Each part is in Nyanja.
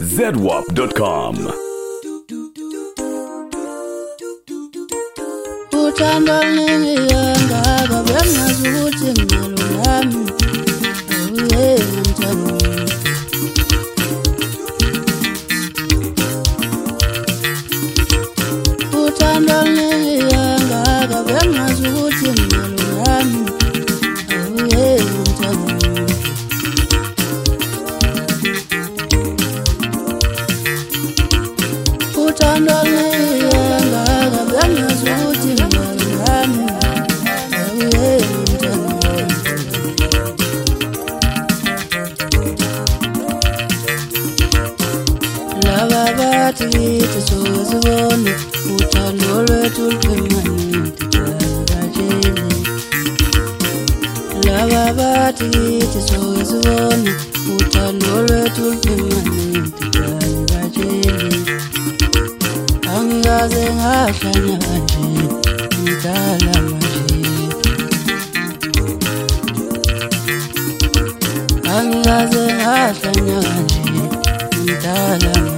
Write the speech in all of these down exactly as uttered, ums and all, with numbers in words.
zedwap dot com. Uthando ngiyanga babengazi ukuthi ngalo lami awuye ngithando. Uthando ngiyanga babengazi ukuthi ngalo lami awuye ngithando. Uthando ngiyanga babengazi ukuthi Tithi sozibone uthando lwethu luphemanyeti kanjani. Laba bathi tithi sozibone uthando lwethu luphemanyeti kanjani. Angikaze ngahlanya kanje ngidala manje. Angikaze ngahlanya kanje ngidala manje.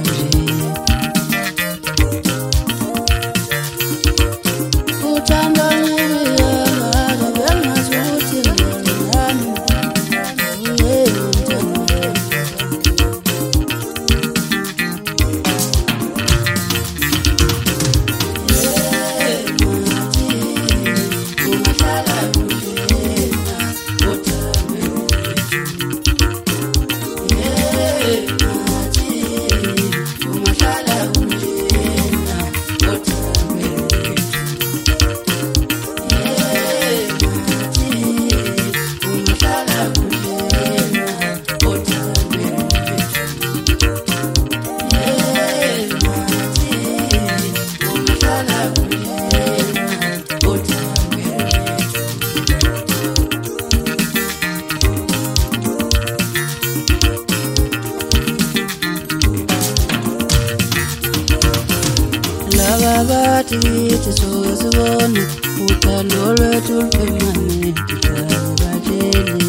Bathi tithi sozibone uthando lwethu luphemanyeti kanjani.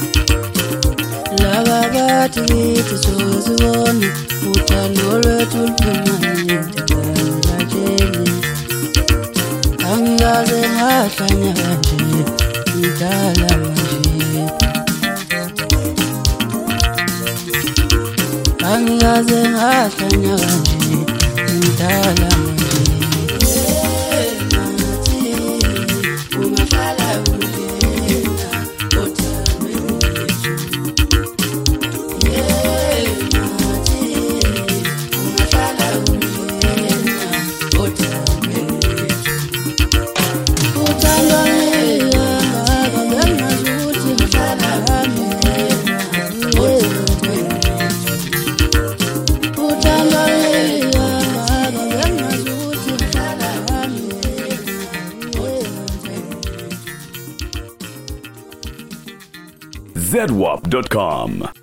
Laba bathi tithi sozibone uthando lwethu luphemanyeti kanjani. Angikaze ngahlanya kanje ngidala manje. Angikaze ngahlanya kanje ngidala manje. zedwap dot com.